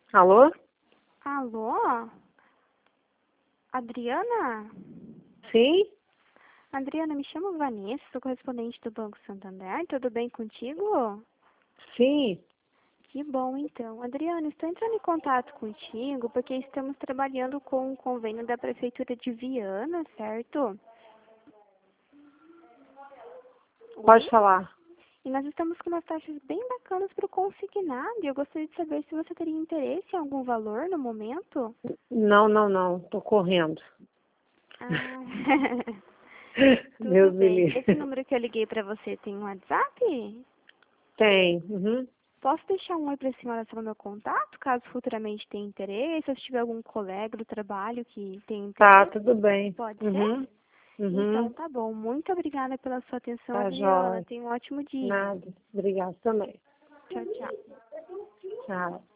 Alô? Alô? Adriana? Sim? Adriana, me chamo Vanessa, sou correspondente do Banco Santander. Tudo bem contigo? Sim. Que bom, então. Adriana, estou entrando em contato contigo porque estamos trabalhando com um convênio da Prefeitura de Viana, certo? Pode Oi? falar. E nós estamos com umas taxas bem bacanas para o consignado. E eu gostaria de saber se você teria interesse em algum valor no momento. Não. Tô correndo. Ah, tudo Deus me bem. livre. Esse número que eu liguei para você tem um WhatsApp? Tem. Uhum. Posso deixar um oi para a senhora sobre o meu contato, caso futuramente tenha interesse, ou se tiver algum colega do trabalho que tenha Tá, interesse? tudo bem. Pode ser? Uhum. Então, Uhum. tá bom. Muito obrigada pela sua atenção, Tá Adriana. jóia. Tenha um ótimo dia. Nada. Obrigada também. Tchau, tchau. Tchau.